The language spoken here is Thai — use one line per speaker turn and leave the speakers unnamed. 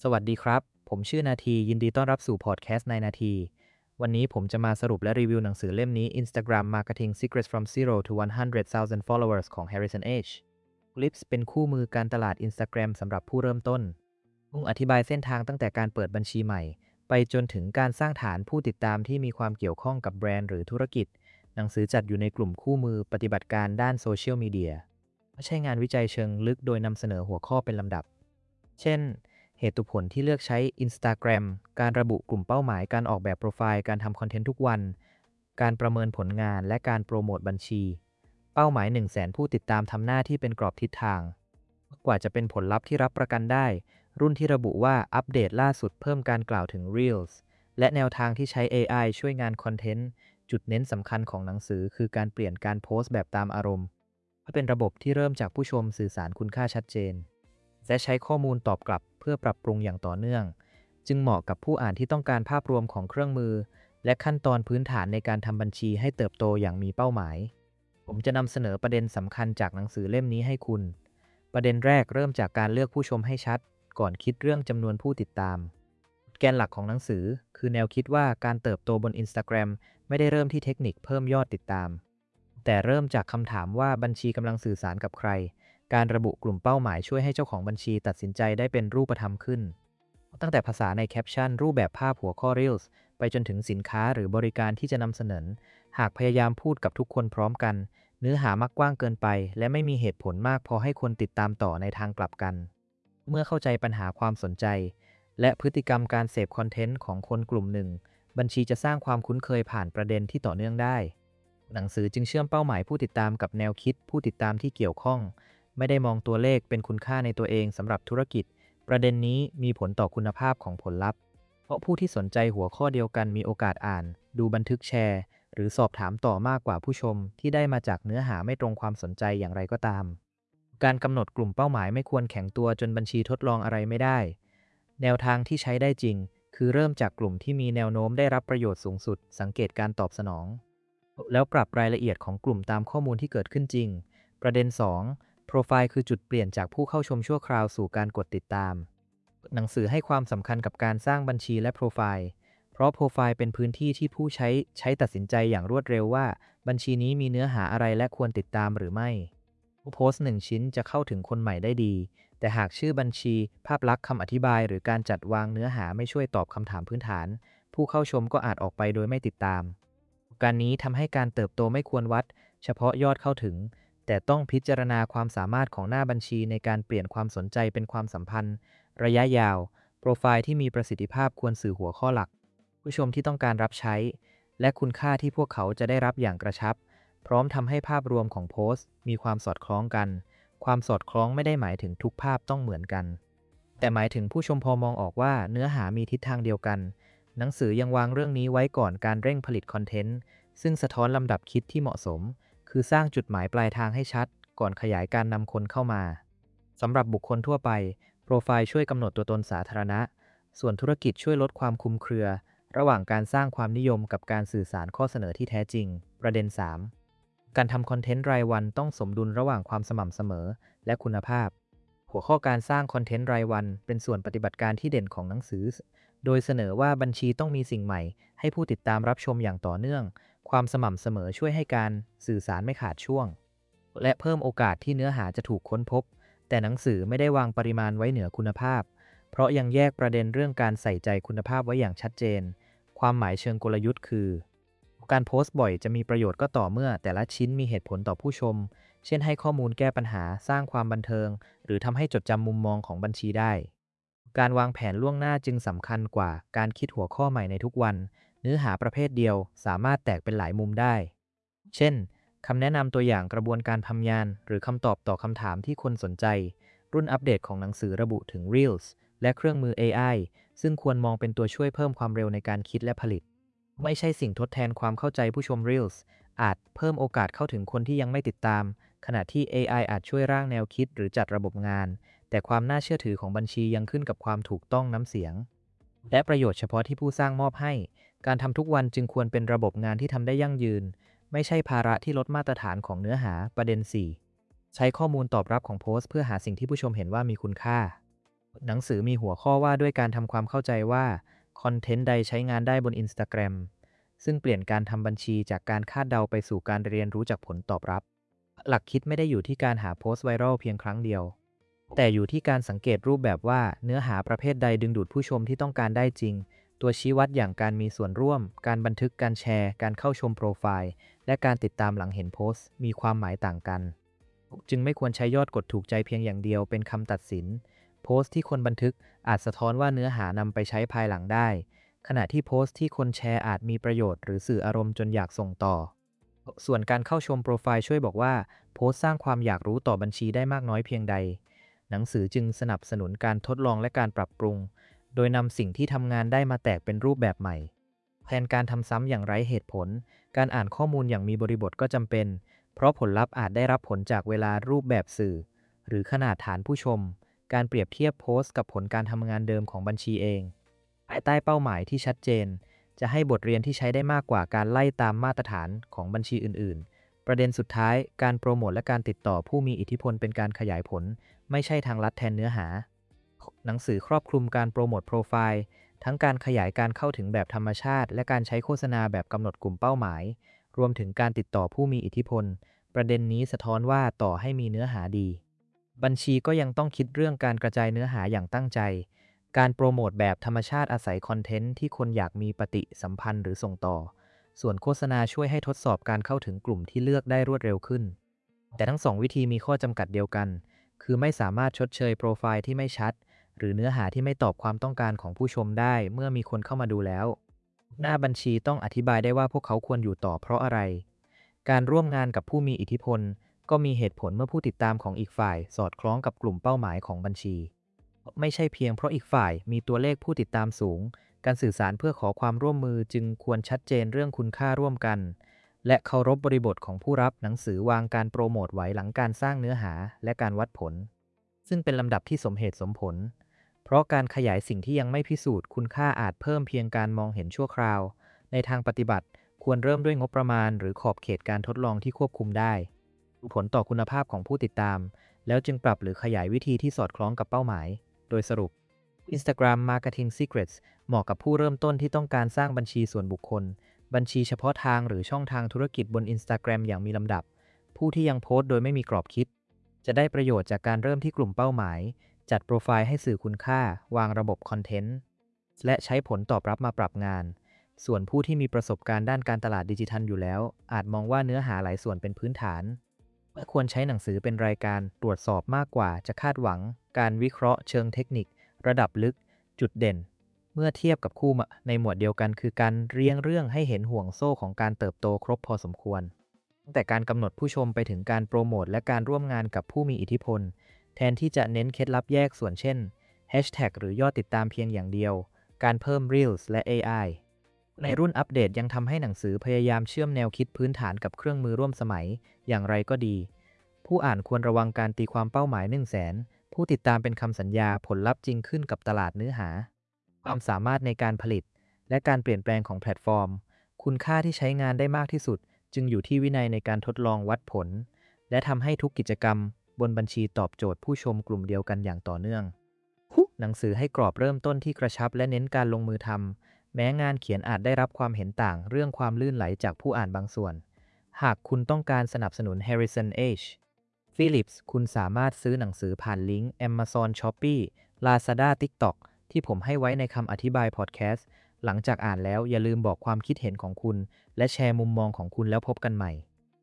สวัสดีครับ ผมชื่อนาทียินดีต้อนรับสู่พอดแคสต์ในนาทีวันนี้ผมจะมาสรุปและรีวิวหนังสือเล่มนี้ Instagram Marketing Secrets from Zero to 100,000 Followers ของ Harrison H. Lips เป็นคู่มือการตลาด Instagram สำหรับผู้เริ่มต้นมุ่งอธิบายเส้นทางตั้งแต่การเปิดบัญชีใหม่ไปจนถึงการสร้างฐานผู้ติดตามที่มีความเกี่ยวข้องกับแบรนด์หรือธุรกิจหนังสือจัดอยู่ในกลุ่มคู่มือปฏิบัติการด้านโซเชียลมีเดียไม่ใช่งานวิจัยเชิงลึกโดยนำเสนอหัวข้อเป็นลำดับเช่น เหตุผลที่เลือกใช้ Instagram การระบุกลุ่มเป้าหมาย การออกแบบโปรไฟล์ การทำคอนเทนต์ทุกวัน การประเมินผลงาน และการโปรโมทบัญชี เป้าหมาย100,000ผู้ติดตามทำหน้าที่เป็นกรอบทิศทาง กว่าจะเป็นผลลัพธ์ที่รับประกันได้ รุ่นที่ระบุว่าอัปเดตล่าสุดเพิ่มการกล่าวถึง Reels และแนวทางที่ใช้ AI ช่วยงานคอนเทนต์ จุดเน้นสำคัญของหนังสือคือการเปลี่ยนการโพสต์แบบตามอารมณ์เพื่อเป็นระบบที่เริ่มจากผู้ชมสื่อสารคุณค่าชัดเจน และใช้ข้อมูลตอบกลับเพื่อปรับปรุงอย่างต่อเนื่อง จึงเหมาะกับผู้อ่านที่ต้องการภาพรวมของเครื่องมือ และขั้นตอนพื้นฐานในการทำบัญชีให้เติบโตอย่างมีเป้าหมาย ผมจะนำเสนอประเด็นสำคัญจากหนังสือเล่มนี้ให้คุณ ประเด็นแรกเริ่มจากการเลือกผู้ชมให้ชัด ก่อนคิดเรื่องจำนวนผู้ติดตาม แกนหลักของหนังสือคือแนวคิดว่าการเติบโตบน Instagram ไม่ได้เริ่มที่เทคนิคเพิ่มยอดติดตาม แต่เริ่มจากคำถามว่าบัญชีกำลังสื่อสารกับใคร การระบุกลุ่มเป้าหมายช่วยให้เจ้าของบัญชีตัดสินใจได้เป็นรูปธรรมขึ้น ตั้งแต่ภาษาในแคปชั่นรูปแบบภาพหัวข้อ Reels ไปจนถึงสินค้าหรือบริการที่จะนำเสนอ หากพยายามพูดกับทุกคนพร้อมกัน เนื้อหามักกว้างเกินไป และไม่มีเหตุผลมากพอให้คนติดตามต่อในทางกลับกัน เมื่อเข้าใจปัญหาความสนใจ และพฤติกรรมการเสพคอนเทนต์ของคนกลุ่มหนึ่ง บัญชีจะสร้างความคุ้นเคยผ่านประเด็นที่ต่อเนื่องได้ หนังสือจึงเชื่อมเป้าหมายผู้ติดตามกับแนวคิดผู้ติดตามที่เกี่ยวข้อง ไม่ได้มองตัวเลขเป็นคุณค่าในตัวเองสำหรับธุรกิจ ประเด็นนี้มีผลต่อคุณภาพของผลลัพธ์ เพราะผู้ที่สนใจหัวข้อเดียวกันมีโอกาสอ่าน ดูบันทึกแชร์ หรือสอบถามต่อมากกว่าผู้ชมที่ได้มาจากเนื้อหาไม่ตรงความสนใจอย่างไรก็ตาม การกำหนดกลุ่มเป้าหมายไม่ควรแข็งตัวจนบัญชีทดลองอะไรไม่ได้ แนวทางที่ใช้ได้จริง คือเริ่มจากกลุ่มที่มีแนวโน้มได้รับประโยชน์สูงสุด สังเกตการตอบสนอง แล้วปรับรายละเอียดของกลุ่มตามข้อมูลที่เกิดขึ้นจริง ประเด็น2โปรไฟล์คือจุดเปลี่ยนจากผู้เข้าชมชั่วคราวสู่การกดติดตาม หนังสือให้ความสำคัญกับการสร้างบัญชีและโปรไฟล์ เพราะโปรไฟล์เป็นพื้นที่ที่ผู้ใช้ตัดสินใจอย่างรวดเร็วว่าบัญชีนี้มีเนื้อหาอะไรและควรติดตามหรือไม่ผู้โพสต์1ชิ้นจะเข้าถึงคนใหม่ได้ดี แต่หากชื่อบัญชี ภาพลักษณ์คำอธิบายหรือการจัดวางเนื้อหาไม่ช่วยตอบคำถามพื้นฐาน ผู้เข้าชมก็อาจออกไปโดยไม่ติดตาม การนี้ทำให้การเติบโตไม่ควรวัดเฉพาะยอดเข้าถึง แต่ต้องพิจารณาความสามารถของหน้าบัญชีในการเปลี่ยนความสนใจเป็นความสัมพันธ์ระยะยาว โปรไฟล์ที่มีประสิทธิภาพควรสื่อหัวข้อหลัก ผู้ชมที่ต้องการรับใช้ และคุณค่าที่พวกเขาจะได้รับอย่างกระชับ พร้อมทำให้ภาพรวมของโพสต์มีความสอดคล้องกัน ความสอดคล้องไม่ได้หมายถึงทุกภาพต้องเหมือนกัน แต่หมายถึงผู้ชมพอมองออกว่าเนื้อหามีทิศทางเดียวกัน หนังสือยังวางเรื่องนี้ไว้ก่อนการเร่งผลิตคอนเทนต์ ซึ่งสะท้อนลำดับคิดที่เหมาะสม คือสร้างจุดหมายปลายทางให้ชัด ก่อนขยายการนำคนเข้ามา สำหรับบุคคลทั่วไป โปรไฟล์ช่วยกำหนดตัวตนสาธารณะ ส่วนธุรกิจช่วยลดความคลุมเครือ ระหว่างการสร้างความนิยมกับการสื่อสารข้อเสนอที่แท้จริง ประเด็น3การทำคอนเทนต์รายวันต้องสมดุลระหว่างความสม่ำเสมอและคุณภาพ หัวข้อการสร้างคอนเทนต์รายวันเป็นส่วนปฏิบัติการที่เด่นของหนังสือ โดยเสนอว่าบัญชีต้องมีสิ่งใหม่ให้ผู้ติดตามรับชมอย่างต่อเนื่อง ความสม่ำเสมอช่วยให้การสื่อสารไม่ขาดช่วง และเพิ่มโอกาสที่เนื้อหาจะถูกค้นพบ แต่หนังสือไม่ได้วางปริมาณไว้เหนือคุณภาพ เพราะยังแยกประเด็นเรื่องการใส่ใจคุณภาพไว้อย่างชัดเจน ความหมายเชิงกลยุทธ์คือ การโพสต์บ่อยจะมีประโยชน์ก็ต่อเมื่อแต่ละชิ้นมีเหตุผลต่อผู้ชม เช่นให้ข้อมูลแก้ปัญหา สร้างความบันเทิง หรือทำให้จดจำมุมมองของบัญชีได้ การวางแผนล่วงหน้าจึงสำคัญกว่าการคิดหัวข้อใหม่ในทุกวัน เนื้อหาประเภทเดียวสามารถแตกเป็นหลายมุมได้ เช่น คำแนะนำตัวอย่างกระบวนการทำงาน หรือคำตอบต่อคำถามที่คนสนใจ รุ่นอัปเดตของหนังสือระบุถึง Reels และเครื่องมือ AI ซึ่งควรมองเป็นตัวช่วยเพิ่มความเร็วในการคิดและผลิต ไม่ใช่สิ่งทดแทนความเข้าใจผู้ชม Reels อาจเพิ่มโอกาสเข้าถึงคนที่ยังไม่ติดตาม ขณะที่ AI อาจช่วยร่างแนวคิดหรือจัดระบบงาน แต่ความน่าเชื่อถือของบัญชียังขึ้นกับความถูกต้องน้ำเสียง และประโยชน์เฉพาะที่ผู้สร้างมอบให้ การทำทุกวันจึงควรเป็นระบบงานที่ทำได้ยั่งยืน ไม่ใช่ภาระที่ลดมาตรฐานของเนื้อหา ประเด็น4ใช้ข้อมูลตอบรับของโพสต์เพื่อหาสิ่งที่ผู้ชมเห็นว่ามีคุณค่าหนังสือมีหัวข้อว่าด้วยการทำความเข้าใจว่าคอนเทนต์ใดใช้งานได้บน Instagram ซึ่งเปลี่ยนการทำบัญชีจากการคาดเดาไปสู่การเรียนรู้จากผลตอบรับ หลักคิดไม่ได้อยู่ที่การหาโพสต์ไวรัลเพียงครั้งเดียว แต่อยู่ที่การสังเกตรูปแบบว่าเนื้อหาประเภทใดดึงดูดผู้ชมที่ต้องการได้จริง ตัวชี้วัดอย่างการมีส่วนร่วม การบันทึกการแชร์ การเข้าชมโปรไฟล์ และการติดตามหลังเห็นโพสต์มีความหมายต่างกัน จึงไม่ควรใช้ยอดกดถูกใจเพียงอย่างเดียวเป็นคำตัดสิน โพสต์ที่คนบันทึกอาจสะท้อนว่าเนื้อหานำไปใช้ภายหลังได้ ขณะที่โพสต์ที่คนแชร์อาจมีประโยชน์หรือสื่ออารมณ์จนอยากส่งต่อ ส่วนการเข้าชมโปรไฟล์ช่วยบอกว่าโพสต์สร้างความอยากรู้ต่อบัญชีได้มากน้อยเพียงใด หนังสือจึงสนับสนุนการทดลองและการปรับปรุง โดยนำสิ่งที่ทำงานได้มาแตกเป็นรูปแบบใหม่แทนการทำซ้ำอย่างไร้เหตุผล การอ่านข้อมูลอย่างมีบริบทก็จำเป็น เพราะผลลัพธ์อาจได้รับผลจากเวลารูปแบบสื่อ หรือขนาดฐานผู้ชม การเปรียบเทียบโพสต์กับผลการทำงานเดิมของบัญชีเองภายใต้เป้าหมายที่ชัดเจน จะให้บทเรียนที่ใช้ได้มากกว่าการไล่ตามมาตรฐานของบัญชีอื่นๆ ประเด็นสุดท้ายการโปรโมทและการติดต่อผู้มีอิทธิพลเป็นการขยายผล ไม่ใช่ทางลัดแทนเนื้อหา หนังสือครอบคลุมการโปรโมทโปรไฟล์ ทั้งการขยายการเข้าถึงแบบธรรมชาติ และการใช้โฆษณาแบบกำหนดกลุ่มเป้าหมาย รวมถึงการติดต่อผู้มีอิทธิพล ประเด็นนี้สะท้อนว่าต่อให้มีเนื้อหาดี บัญชีก็ยังต้องคิดเรื่องการกระจายเนื้อหาอย่างตั้งใจ การโปรโมทแบบธรรมชาติอาศัยคอนเทนต์ที่คนอยากมีปฏิสัมพันธ์หรือส่งต่อ ส่วนโฆษณาช่วยให้ทดสอบการเข้าถึงกลุ่มที่เลือกได้รวดเร็วขึ้น แต่ทั้งสองวิธีมีข้อจำกัดเดียวกัน คือไม่สามารถชดเชยโปรไฟล์ที่ไม่ชัด หรือเนื้อหาที่ไม่ตอบความต้องการของผู้ชมได้เมื่อมีคนเข้ามาดูแล้ว หน้าบัญชีต้องอธิบายได้ว่าพวกเขาควรอยู่ต่อเพราะอะไร การร่วมงานกับผู้มีอิทธิพล ก็มีเหตุผลเมื่อผู้ติดตามของอีกฝ่ายสอดคล้องกับกลุ่มเป้าหมายของบัญชี ไม่ใช่เพียงเพราะอีกฝ่ายมีตัวเลขผู้ติดตามสูง การสื่อสารเพื่อขอความร่วมมือจึงควรชัดเจนเรื่องคุณค่าร่วมกัน และเคารพบริบทของผู้รับหนังสือวางการโปรโมทไว้หลังการสร้างเนื้อหาและการวัดผล ซึ่งเป็นลำดับที่สมเหตุสมผล เพราะการขยายสิ่งที่ยังไม่พิสูจน์คุณค่าอาจเพิ่มเพียงการมองเห็นชั่วคราว ในทางปฏิบัติควรเริ่มด้วยงบประมาณหรือขอบเขตการทดลองที่ควบคุมได้ดูผลต่อคุณภาพของผู้ติดตาม แล้วจึงปรับหรือขยายวิธีที่สอดคล้องกับเป้าหมาย โดยสรุป Instagram Marketing Secrets เหมาะกับผู้เริ่มต้นที่ต้องการสร้างบัญชีส่วนบุคคล บัญชีเฉพาะทางหรือช่องทางธุรกิจบน Instagram อย่างมีลำดับ ผู้ที่ยังโพสต์โดยไม่มีกรอบคิด จะได้ประโยชน์จากการเริ่มที่กลุ่มเป้าหมาย จัดโปรไฟล์ให้สื่อคุณค่า วางระบบคอนเทนต์ และใช้ผลตอบรับมาปรับงาน ส่วนผู้ที่มีประสบการณ์ด้านการตลาดดิจิทัลอยู่แล้ว อาจมองว่าเนื้อหาหลายส่วนเป็นพื้นฐานและควรใช้หนังสือเป็นรายการตรวจสอบมากกว่าจะคาดหวัง การวิเคราะห์เชิงเทคนิค ระดับลึก จุดเด่น เมื่อเทียบกับคู่ในหมวดเดียวกันคือการเรียงเรื่องให้เห็นห่วงโซ่ของการเติบโตครบพอสมควรตั้งแต่การกำหนดผู้ชมไปถึงการโปรโมทและการร่วมงานกับผู้มีอิทธิพล แทนที่จะเน้นเคล็ดลับแยกส่วนเช่น Hashtag หรือยอดติดตามเพียงอย่างเดียว การเพิ่ม Reels และ AI ในรุ่นอัปเดตยังทำให้หนังสือพยายามเชื่อมแนวคิดพื้นฐานกับเครื่องมือร่วมสมัย อย่างไรก็ดี ผู้อ่านควรระวังการตีความเป้าหมาย100,000ผู้ติดตามเป็นคำสัญญาผลลัพธ์จริงขึ้นกับตลาดเนื้อหา ความสามารถในการผลิต และการเปลี่ยนแปลงของแพลตฟอร์ม คุณค่าที่ใช้งานได้มากที่สุด จึงอยู่ที่วินัยในการทดลองวัดผล และทำให้ทุกกิจกรรมบนบัญชีตอบโจทย์ผู้ชมกลุ่มเดียวกันอย่างต่อเนื่อง หนังสือให้กรอบเริ่มต้นที่กระชับและเน้นการลงมือทำ แม้งานเขียนอาจได้รับความเห็นต่างเรื่องความลื่นไหลจากผู้อ่านบางส่วน หากคุณต้องการสนับสนุน Harrison H. Phillips คุณสามารถซื้อหนังสือผ่านลิงก์ Amazon Shopee Lazada TikTok ที่ผมให้ไว้ในคำอธิบายพอดแคสต์ หลังจากอ่านแล้วอย่าลืมบอกความคิดเห็นของคุณ และแชร์มุมมองของคุณแล้วพบกันใหม่